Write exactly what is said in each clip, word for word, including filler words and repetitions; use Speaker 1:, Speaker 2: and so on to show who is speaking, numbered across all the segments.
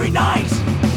Speaker 1: every night.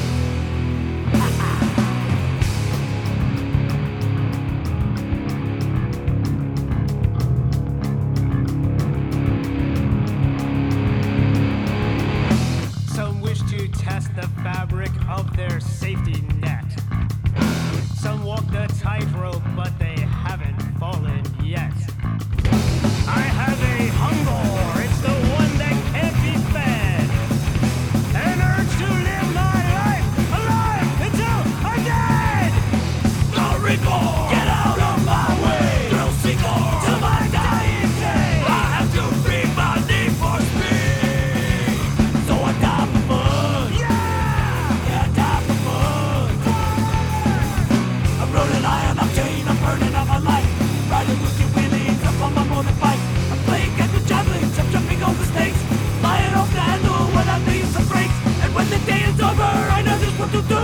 Speaker 2: Some wish to test the fabric of their safety net. Some walk the tightrope, but they haven't fallen yet. I have a hunger, it's the one that can't be fed. An urge to live my life alive until I'm dead!
Speaker 1: The Reaper, get out of my way. Thrill seeker, till my dying day. I have to free my need for speed. So I die for fun.
Speaker 2: Yeah!
Speaker 1: Yeah, I die for fun. I'm rolling iron octane, I'm burning out my life. Riding with your wheelies up on my motorbike. I'm playing at the javelins, I'm jumping over stakes. Flying off the handle when I need some brakes. And when the day is over, I know just what to do.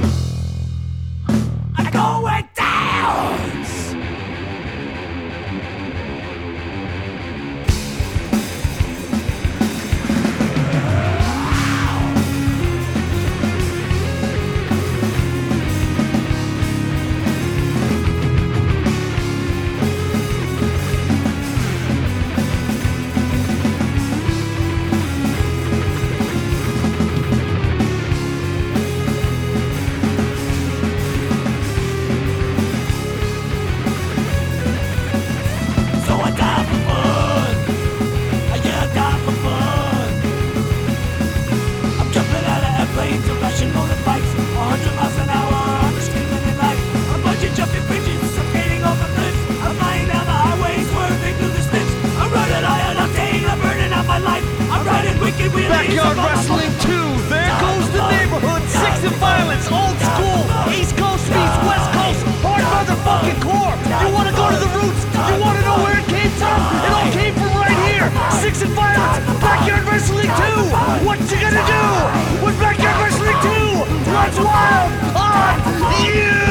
Speaker 1: I go and dance. So I die for fun. Yeah, I die for fun. I'm jumping out of airplanes and flashing motorbikes. A hundred miles an hour, I'm just screaming in life. I'm bungee jumping bridges, I'm skating over cliffs. I'm flying down the highway, swerving through the slips. I'm running iron octane, I'm burning out my life. I'm riding wicked wheelies.
Speaker 3: Backyard
Speaker 1: I'm on my
Speaker 3: Wrestling
Speaker 1: motor-
Speaker 3: two, there goes the neighborhood, sex and violence, old school, East Coast meets West Coast, hard motherfucking core. You wanna go to the roots? You wanna know where it came from? It all came from right here. Sex and violence, Backyard Wrestling two. What you gonna do when Backyard Wrestling two runs wild on you?